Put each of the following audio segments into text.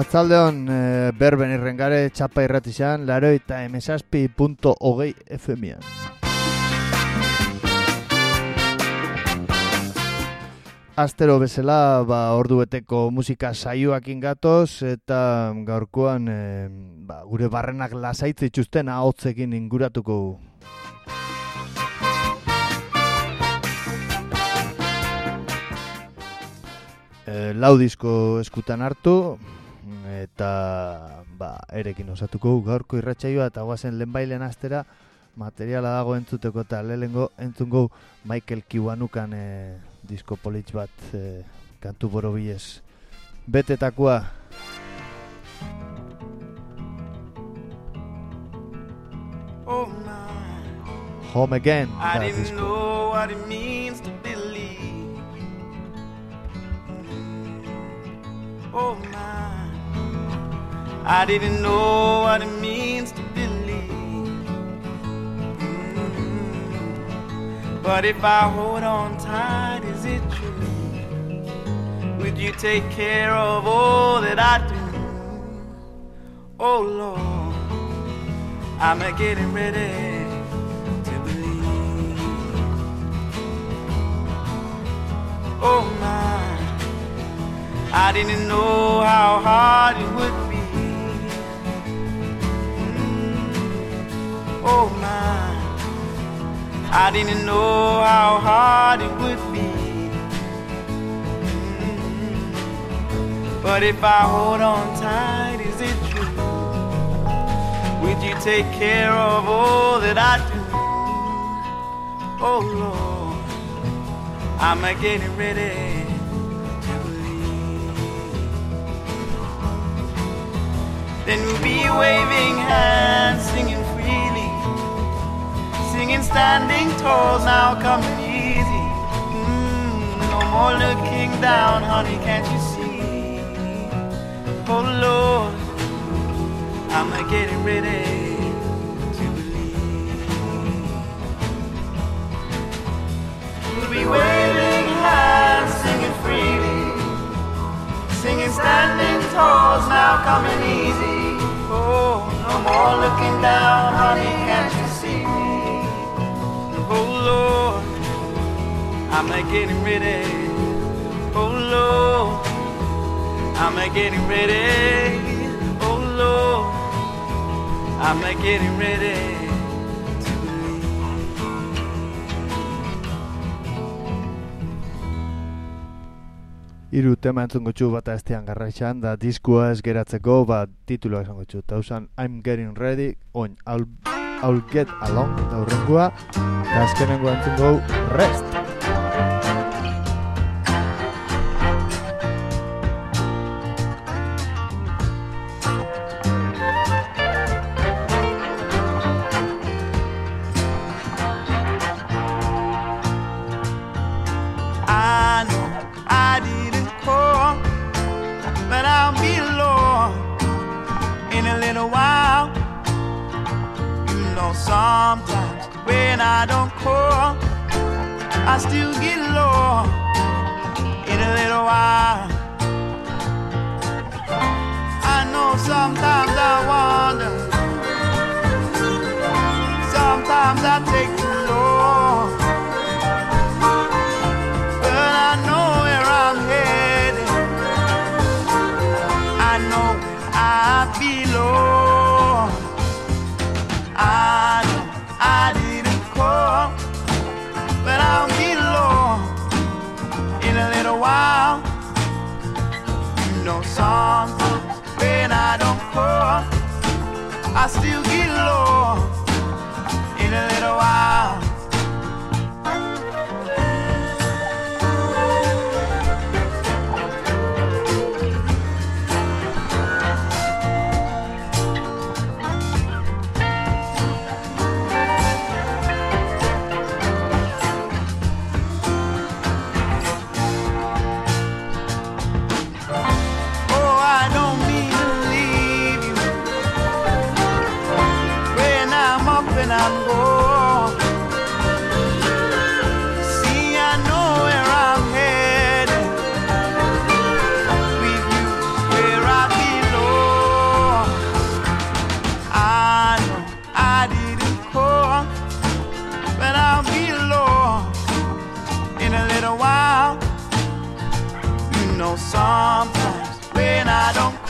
Atzaldeon berben irrengare txapa irratizan, laro eta emesazpi.hogei FM-an. Astero bezala, ordu beteko musika saioakin gatoz, eta gaurkoan gure barrenak lasaitze itxusten ahotzekin inguratuko. Lau disko eskutan hartu, eta erekin osatuko gaurko irratsaioa eta guazen lehenbailen astera materiala dago entzuteko eta lehengo entzungo Michael Kiwanukan disko politx bat kantu borobilez betetakoa. Oh my, Home Again I da didn't disko. know what it means to believe. Oh my, I didn't know what it means to believe. But if I hold on tight, is it true? Would you take care of all that I do? Oh Lord, I'm getting ready to believe. Oh my, I didn't know how hard it would be. Oh my, I didn't know how hard it would be. But if I hold on tight, is it true? Would you take care of all that I do? Oh Lord, I'm getting ready to believe. Then we'll be waving hands, singing freely, singing standing tall, now coming easy. No more looking down, honey, can't you see? Oh Lord, I'm getting ready to believe. We'll be waving hands, singing freely, singing standing tall, now coming easy. Oh, no more looking down, honey, can't you see me? Oh Lord, I'm getting ready. Oh Lord, I'm getting ready. Oh Lord, I'm getting ready to believe. Hiru tema entzungo txu bata estean garraixan, da diskua ez geratzeko, tituloa esango txu. Tausan I'm Getting Ready, oin I'll Get Along, da urrengua, eta azkenengo entzungo Rest. I know I didn't call, but I'll be alone in a little while. You know, sometimes when I don't call, I still get low in a little while. I know sometimes I wonder, sometimes I take too long. I know where I'm headed, I know where I belong. I know I didn't call, but I'll be alone in a little while. You know, sometimes when I don't call, I still get low in a little while. I don't mean to leave you.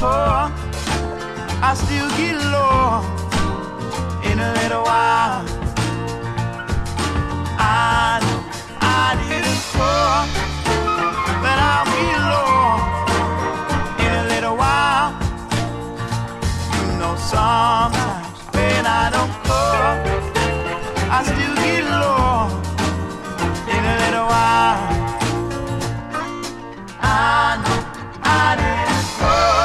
core. I still get low in a little while. I know I didn't core, but I'll be low in a little while. You know sometimes when I don't core, I still get low in a little while. I know I didn't core.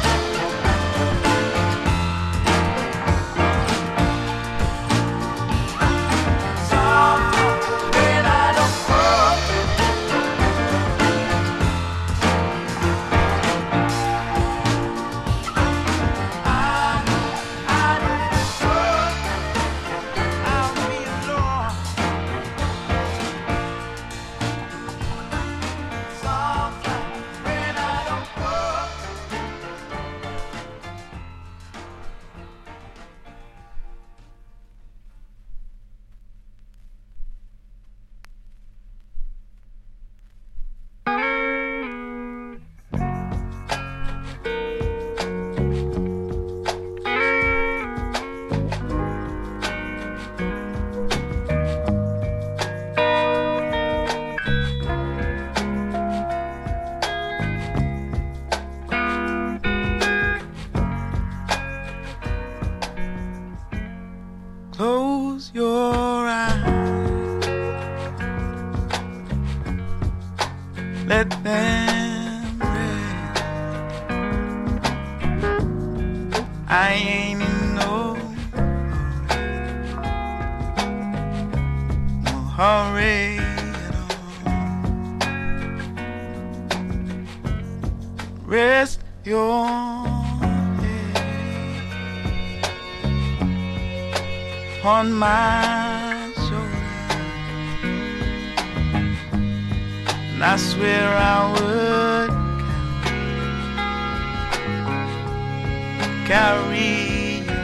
Close your eyes, let them rest. I ain't in no hurry at all. Rest your on my shoulder, and I swear I would carry you,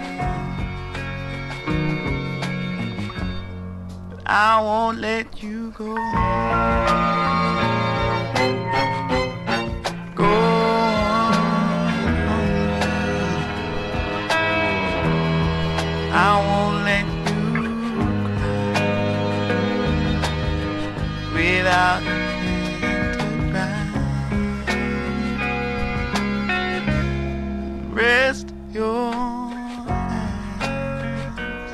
but I won't let you go. I won't let you cry without a hand to cry. Rest your hands,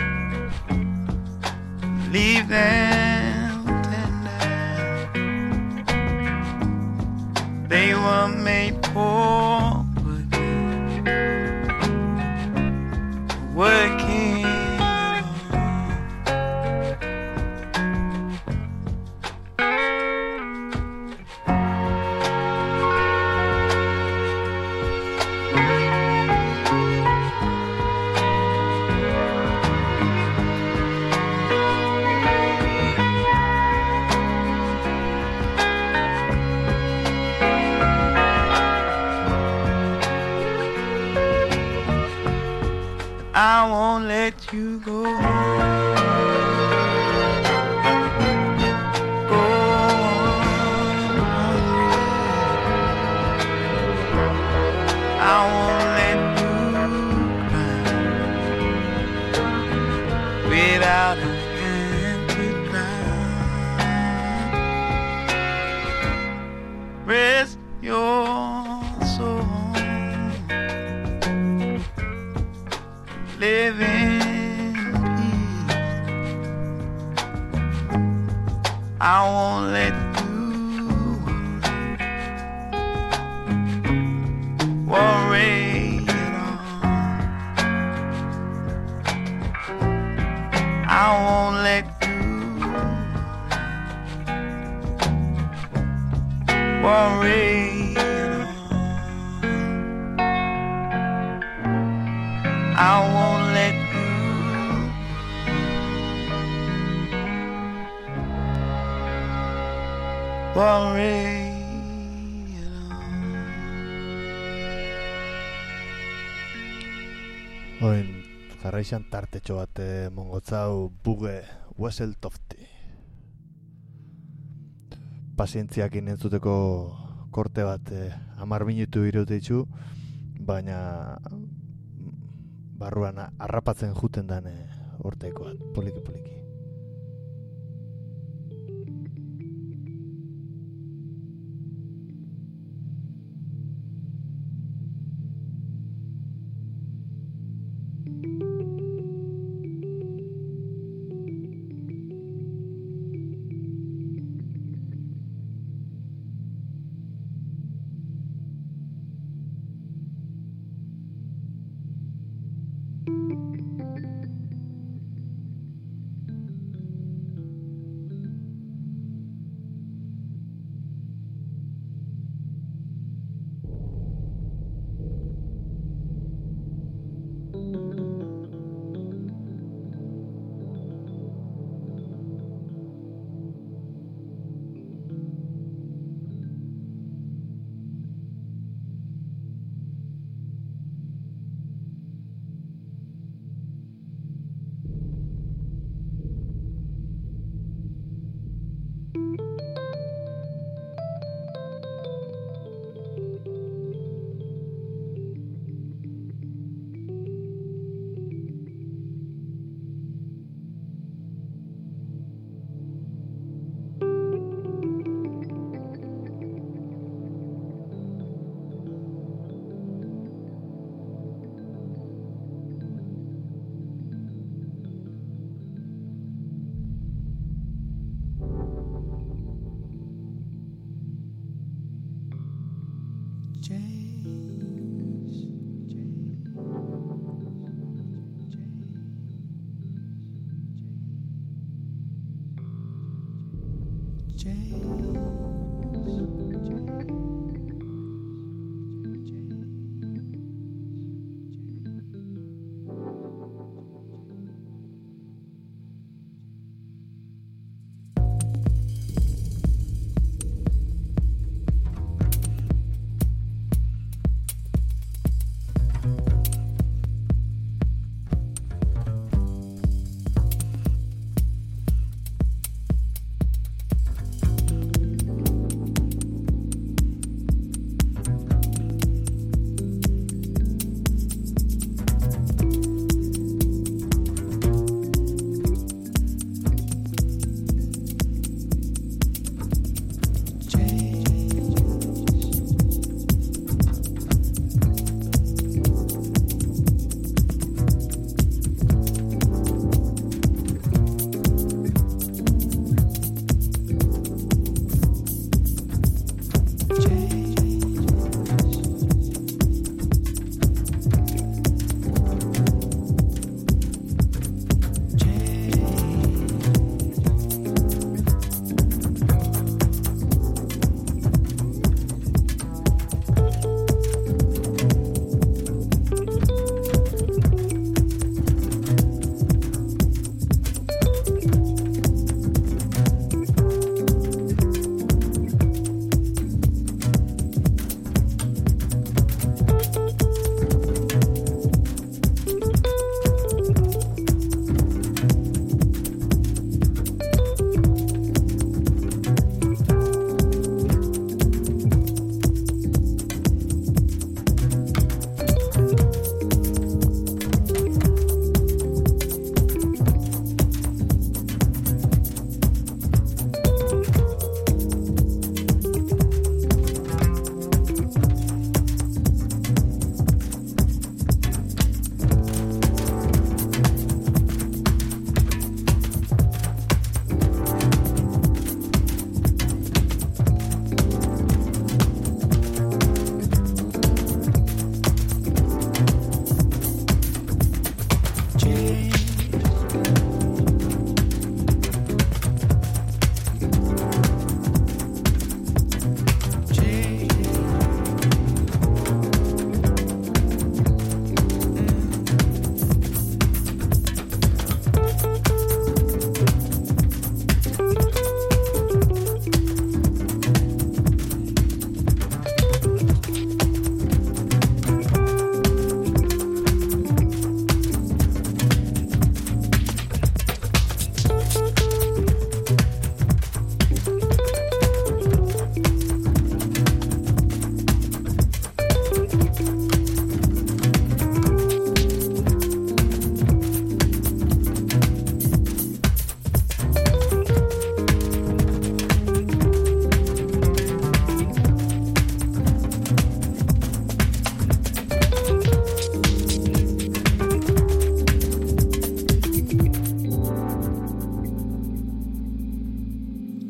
leave them tender. They were made for working it I won't let you go. Go on. I won't let you cry without a hand to cry. Rest your soul. Live in peace. I won't let you worry at all. I won't let you worry at all. I won't let worry at all. Oin, jarraixan tartetxo bat mongotzau buge Weseltofti. Pazientziakin entzuteko korte bat 10 minutu iruditzu, baina barruan harrapatzen juten dan ortekoa, poliki.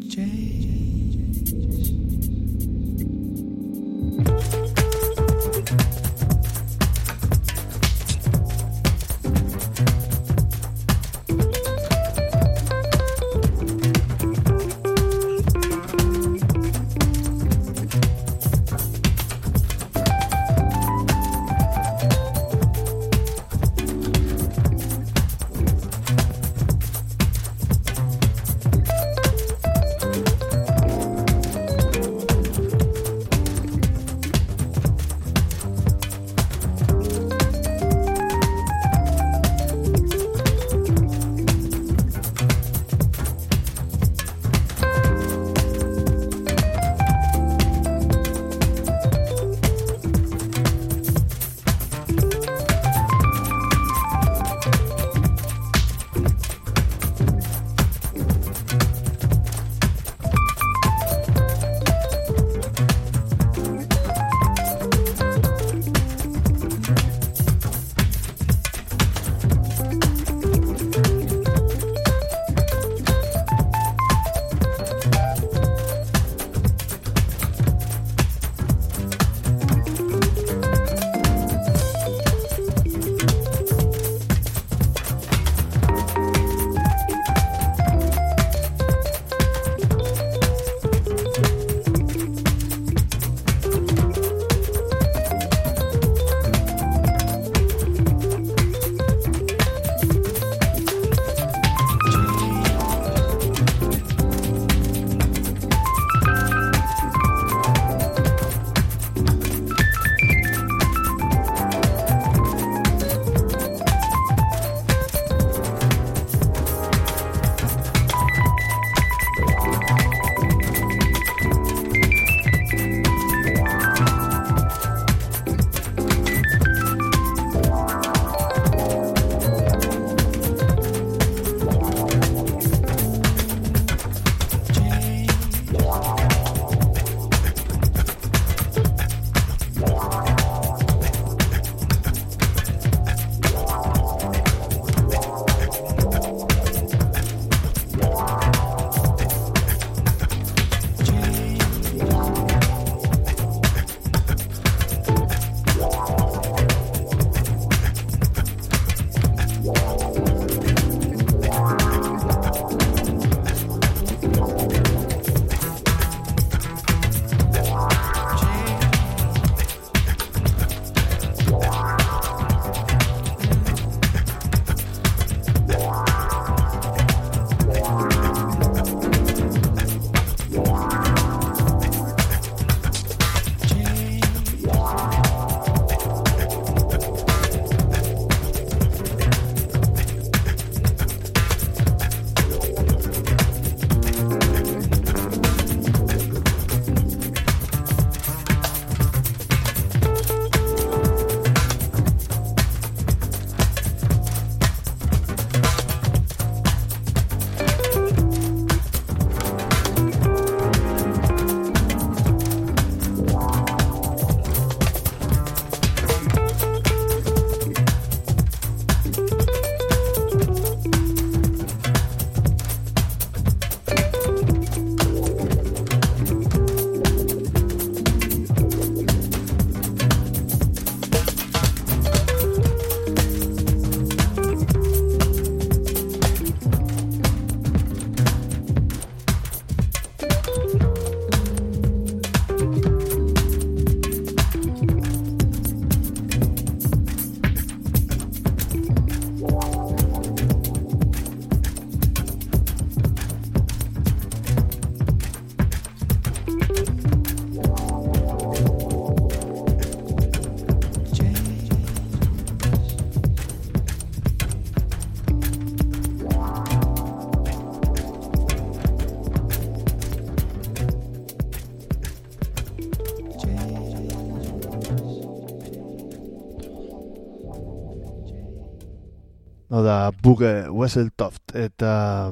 Hau da, Buge Wesseltoft eta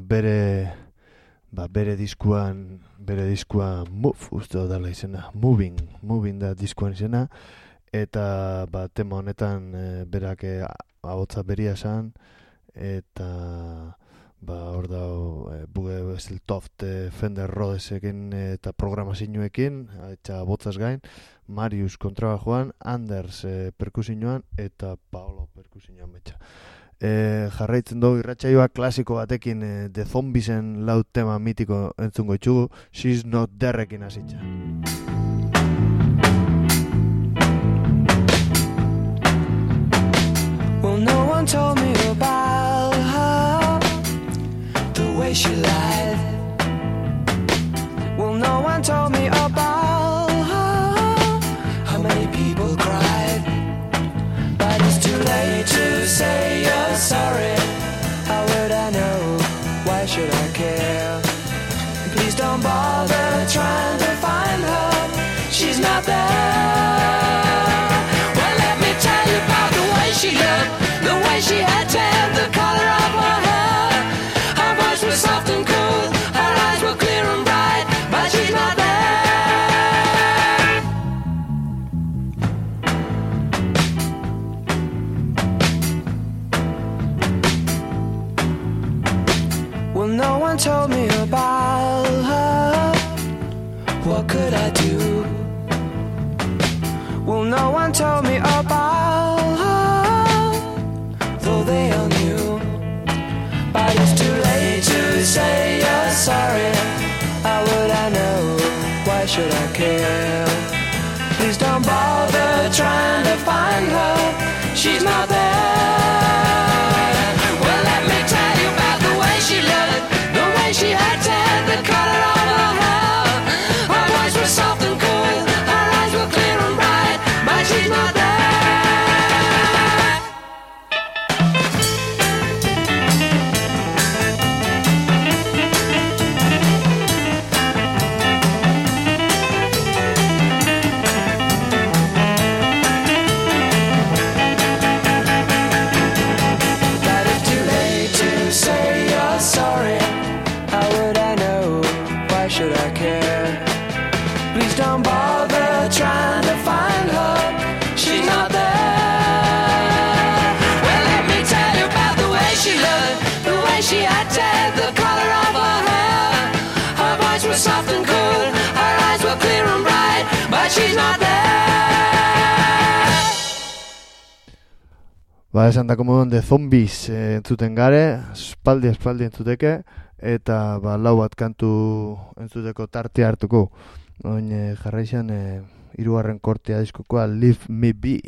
bere diskuan Move, uste dela izena, Moving da diskuan izena, eta tema honetan berak ahotsa beria esan, eta hor dago Buge Wesseltoft Fender Rhodesekin eta programazioekin, eta botzaz gain, Marius kontrabajoan, Anders perkusioan eta Paolo perkusioan betxa. Jarraitzen dugu irratsaioa klasiko batekin The Zombiesen lau tema mitiko entzungo itxugu, She's Not Thereekin hasitza. Well, no one told me about her, the way she lied. Well, no one told me about her, how many people cried. But it's too late to say you're sorry. How would I know? Why should I care? Please don't bother trying to find her. She's not there. Well, let me tell you about the way she looked, the way she had tan, the color of her hair. Her voice was soft and cool, her eyes were clear and bright, but she's not there. Well, no one told me about her. What could I do? Well, no one told me about her, though they all knew. But it's too late to say you're sorry. How would I know? Why should I care? Please don't bother trying to find her. She's not there. Well, let me tell you about the way she looked, the way she had tan, the color of her hair. Her voice was soft and cool, her eyes were clear and bright, but she's not there. But it's too late to say you're sorry. How would I know? Why should I care? Please don't bother trying to find her. She's not there. Well, let me tell you about the way she looked, the way she had tan, the color of her hair. Her voice was soft and cool, her eyes were clear and bright, but she's not there. Esan dako moduen The Zombies entzuten gare, espaldi entzuteke, eta lau bat kantu entzuteko tarte hartuko. Oin jarraixan hirugarren kortea diskokoa Leave Me Be.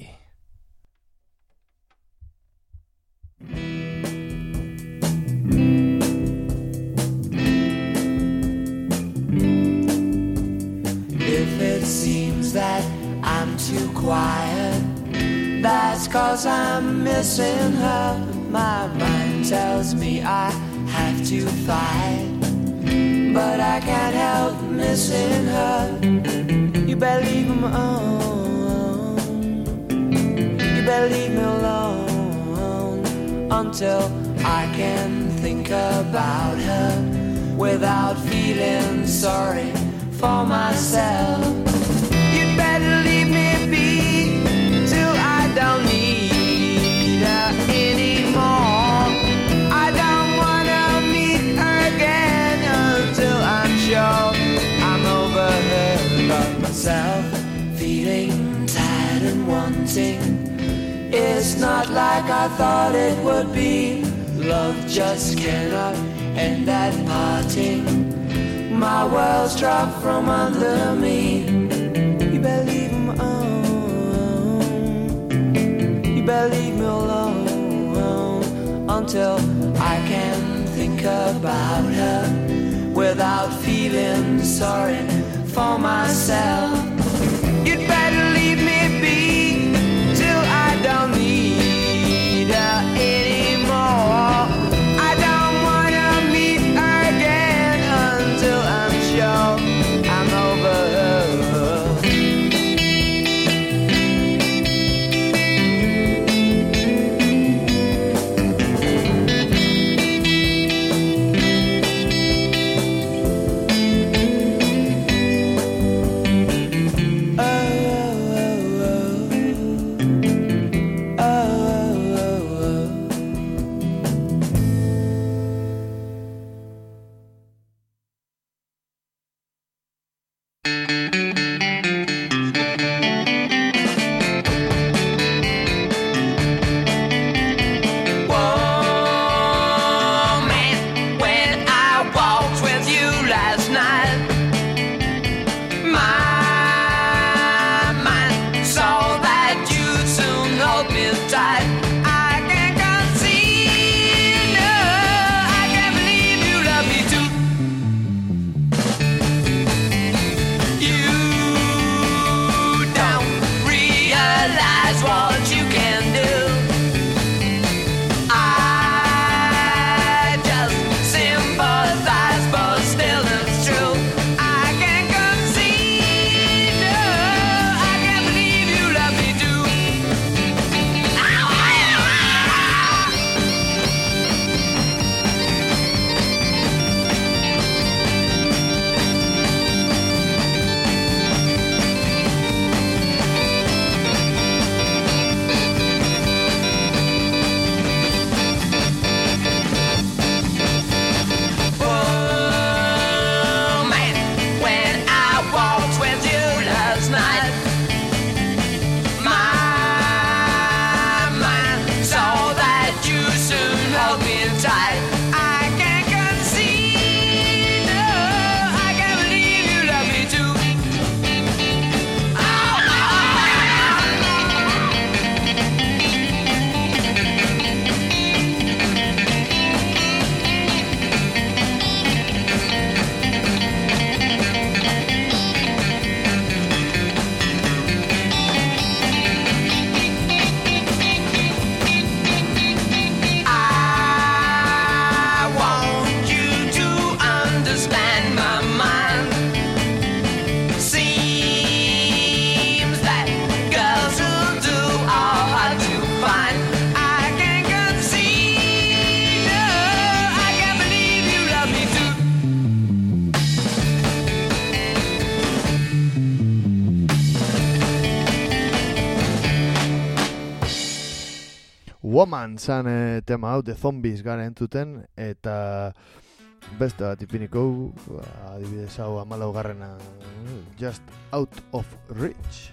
If it seems that I'm too quiet, that's 'cause I'm missing her. My mind tells me I have to fight, but I can't help missing her. You better leave me alone. You better leave me alone until I can think about her without feeling sorry for myself. You better leave me be till I don't need her anymore. I don't wanna meet her again until I'm sure I'm over her. But myself feeling tired and wanting, it's not like I thought it would be. Love just cannot end at parting. My world's dropped from under me. You better leave me alone. You better leave me alone until I can think about her without feeling sorry for myself. You'd better leave me be till I don't need her anymore. I don't wanna meet her again until I'm sure I'm over her. Oh, night. My mind saw that you'd soon hold me tight. I can't conceive, no, I can't believe you love me too. You don't realize what you can do. I just sympathize, but still it's true. I can't conceive, no, I can't believe you love me too. Oh man, when I walked with you last night, my mind saw that you soon hold me tight. I can't conceive, no, I can't believe you love me too. I want you to understand my mind. Seems that girls who do are hard to find. I can't conceive, no, I can't believe you love me too. Woman zan tema hau, The Zombies gara entzuten, eta beste bat ipiniko, adibidez hau 14garrena, Just Out of Reach.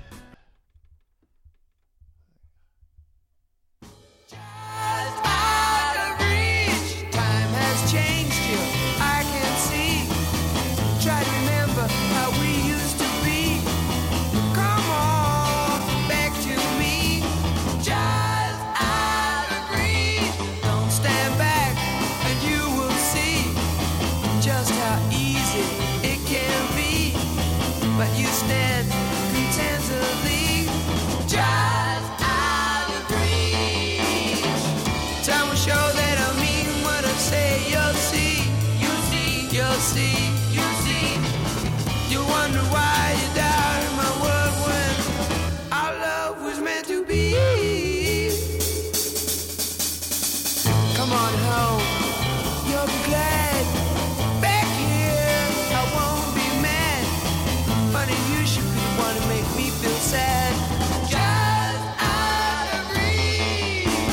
Out of reach, time has changed you, I can see. Try to remember how we used to be. Come on, back to me. Just out of reach. Don't stand back, and you will see just how easy it can be. But you stand contentedly. Just out of reach. Time will show that I mean what I say. You'll see, you'll see, you'll see, you'll see. You wonder why you doubted my word when our love was meant to be. Come on home, you'll be glad. Back here, I won't be mad. Funny, you should be the one to make me feel sad. Just out of reach.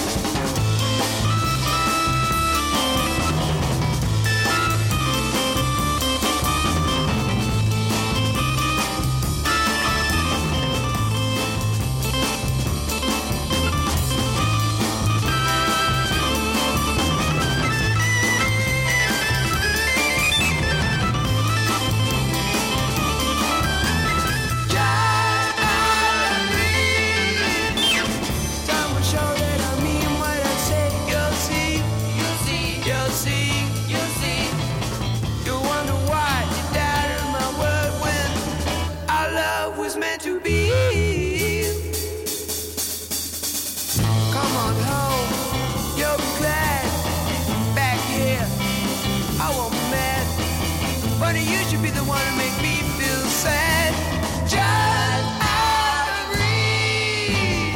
Funny, you should be the one to make me feel sad. Just out of reach.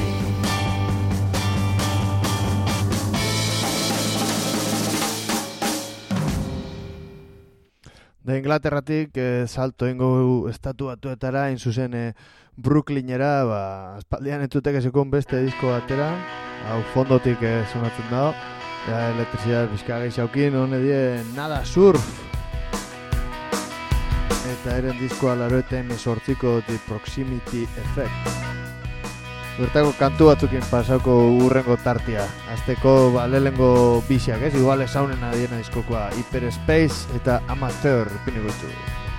De Inglaterratik salto ingo estatu batuetara, hain zuzen Brooklynera, aspaldian entzuteke zekon beste disko batera, hau fondotik sonatzen dago, elektrizidad bizkagai xaukin, hone die Nada Surf. Eta eren diskoa 88ko The Proximity Effect. Bertako kantu batzukin pasako urrengo tartia. Azteko lehengo bisiak, igual esaunena diena diskokoa Hyperspace eta Amateur pinigutxu.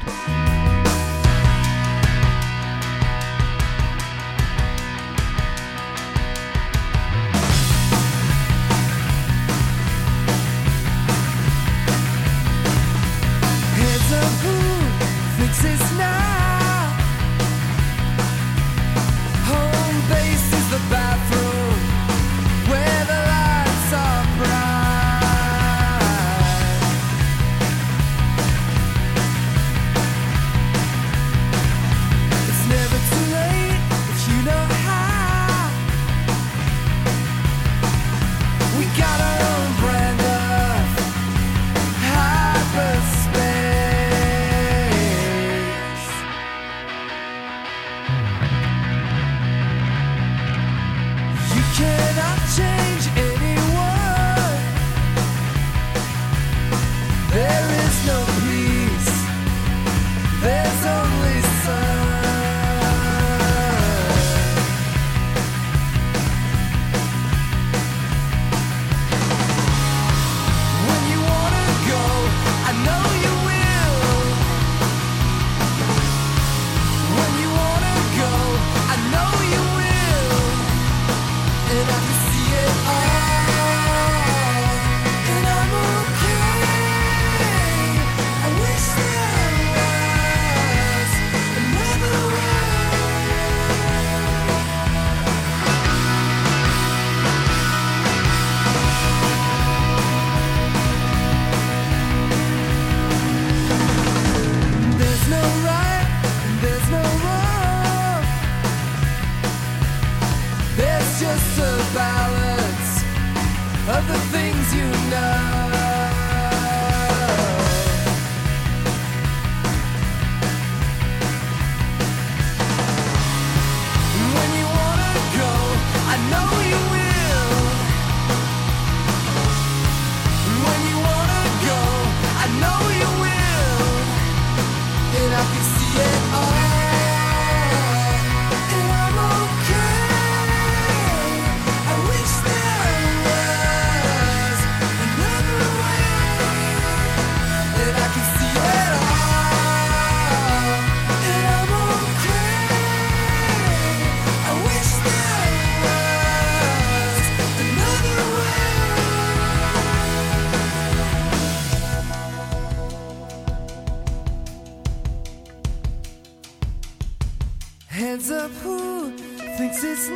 Hands up, who thinks it's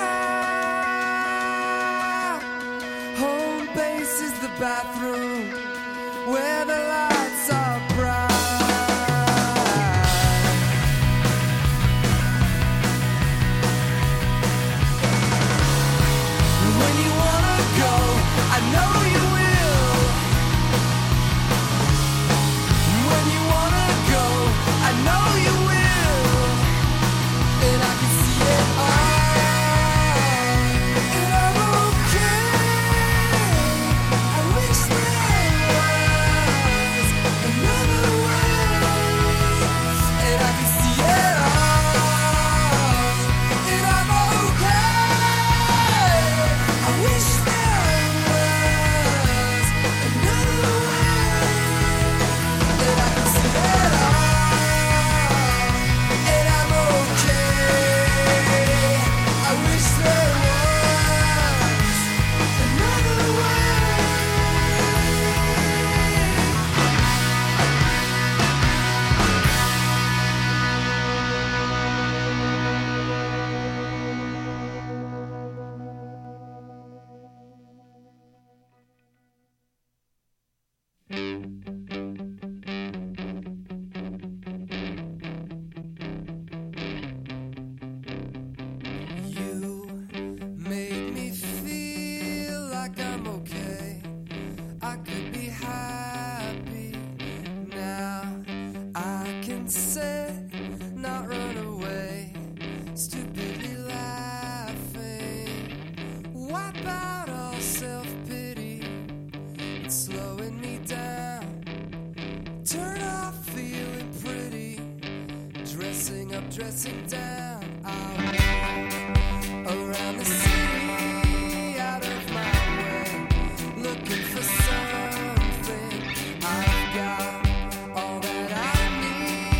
now? Home base is the bathroom where the lights are bright. When you wanna go, I know you will. When you wanna go, I know you will. And I can see it all, and I'm okay. I wish there was another way. And I can see it all, and I'm okay. I wish there was another way. And I can see it all, and I'm okay. I wish there was another way. You made me feel like I'm okay. I could be happy now. I can sit, not run away, stupidly laughing. Wipe out all self-pity. It's slowing me down. Turn off feeling pretty. Dressing up, dressing down. I'll walk around the city out of my way, looking for something. I've got all that I need.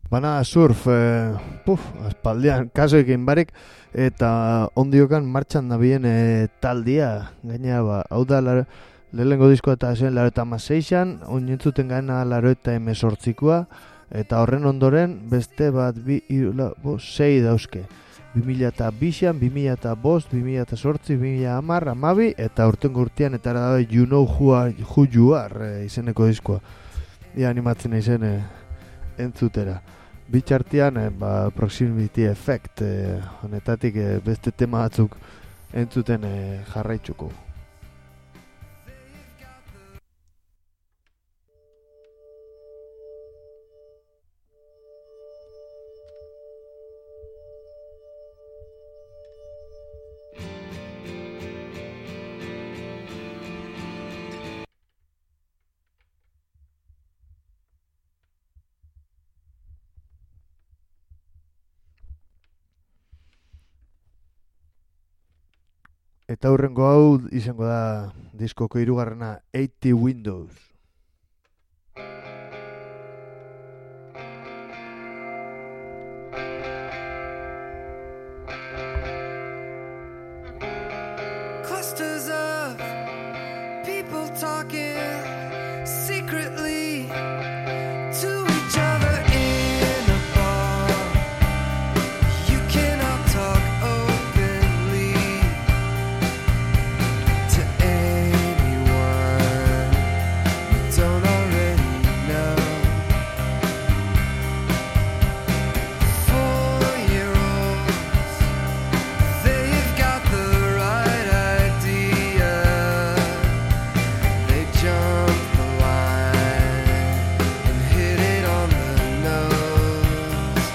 Bana surf, aspaldian, kaso egin barik, eta ondiokan martxan nabien taldia, gaina, hau da, lehenengo diskoa eta zen laro eta mazeixan, oinentzuten gana laro eta emezortzikoa, eta horren ondoren, beste bat, sei dauzke. 2002an, 2005, 2008, 2010, amabi, eta urtengo urtean, eta da, You Know Who You Are izeneko diskoa. Ia animatzen izen entzutera. Bitxartian, Proximity Effect, honetatik beste tema batzuk entzuten jarraitzuko. Eta hurrengo hau izango da diskoko 3. 80 Windows. Clusters of people talking secretly to each other in a bar. You cannot talk openly to anyone you don't already know. 4-year-olds, they've got the right idea. They jump the line and hit it on the nose.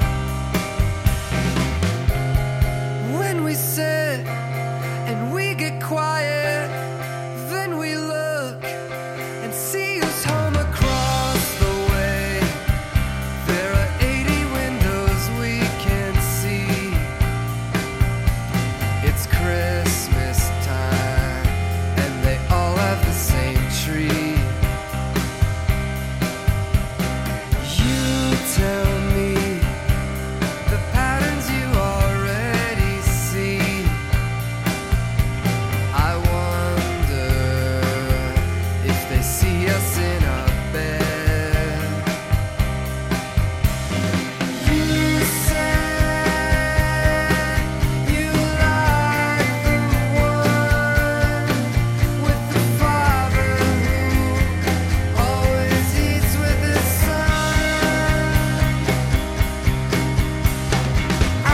When we sit and we get quiet, then we look and see who's home across the way. There are 80 windows we can see. It's Christmas time and they all have the same tree. You tell me the patterns you already see. I wonder if they see us in our bed. You said you like the one with the father who always eats with his son. I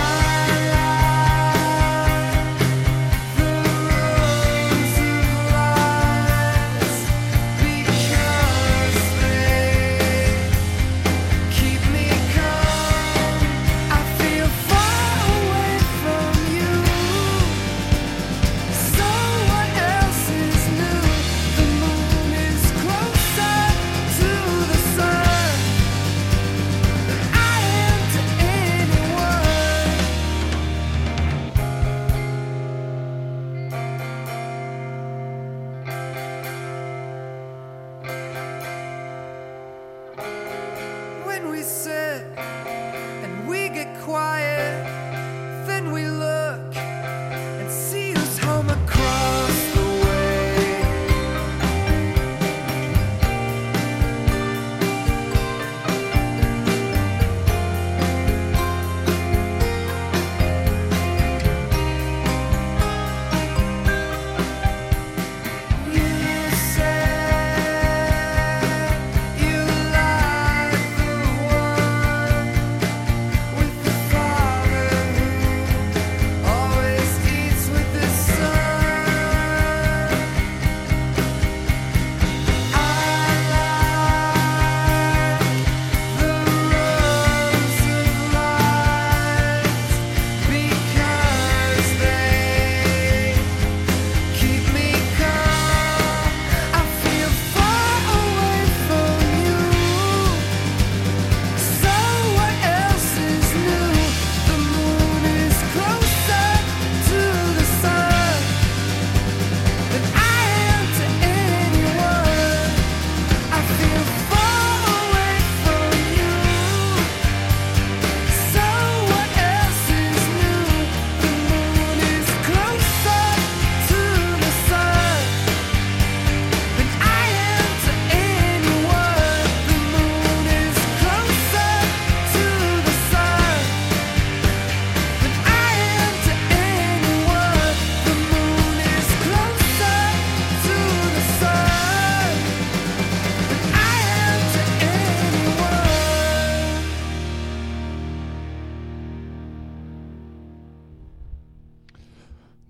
like the rose of lies because they keep me calm. I feel far away from you. So what else is new? The moon is closer to the sun than I am to anyone. When we sit and we get quiet, then we look and see who's home across the way. You said you like the one with the father who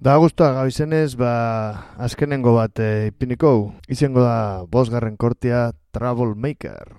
Da guztua gabizenez, azkenengo bat ipiniko, izango da 5. kortea Troublemaker.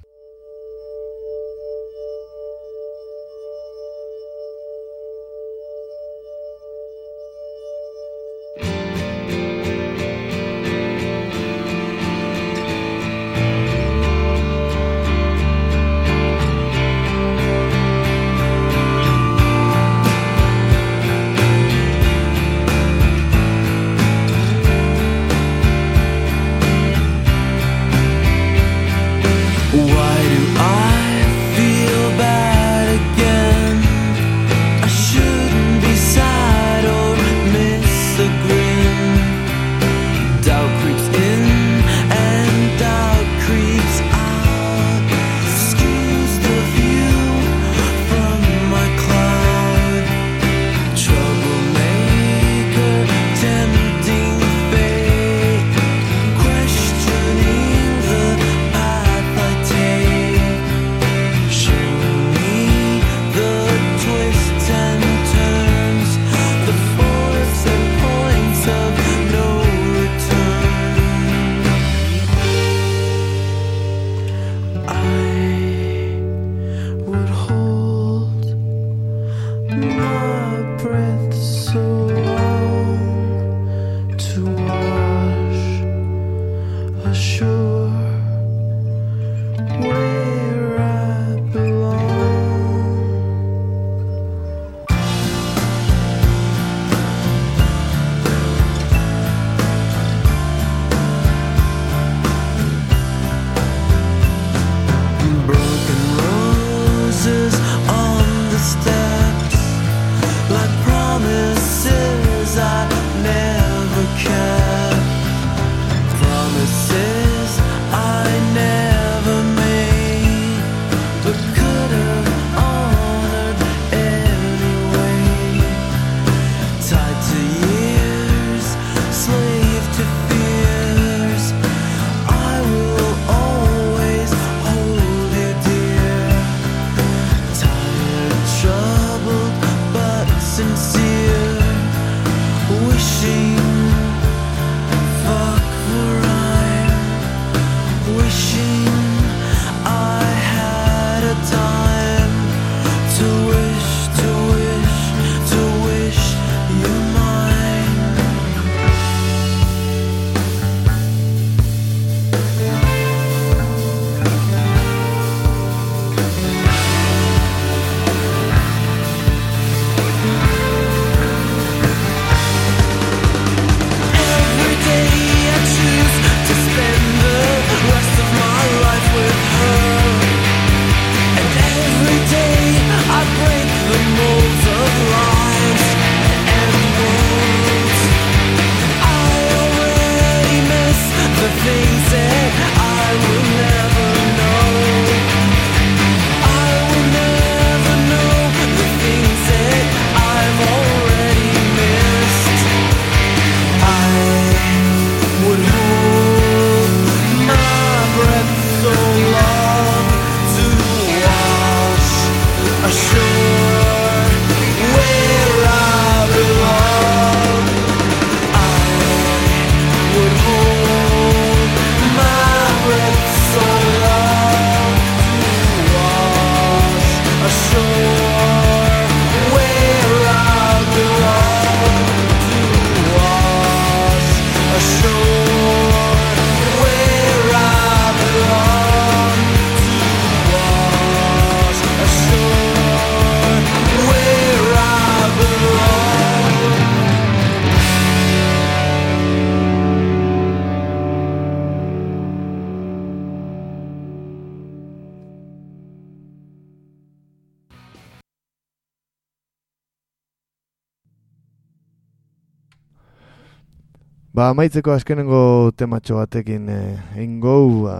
Amaitzeko azkenengo tematxo batekin ingo,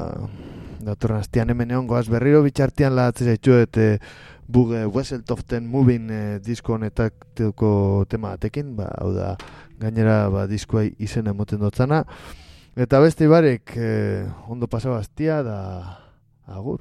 datorren astean hemen egon goaz berriro bitxartian lahatzen zaitxuet Buge Wessel Toften Moving disko honetako tema batekin, hau da gainera diskoa izena emoten dotzana, eta beste ibarek ondo pasaba aztia da agur.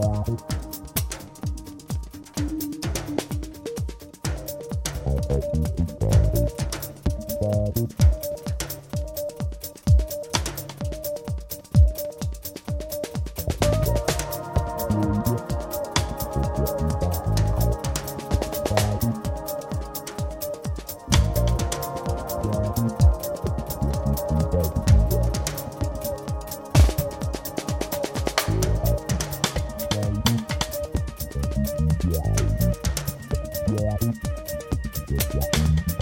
Yeah.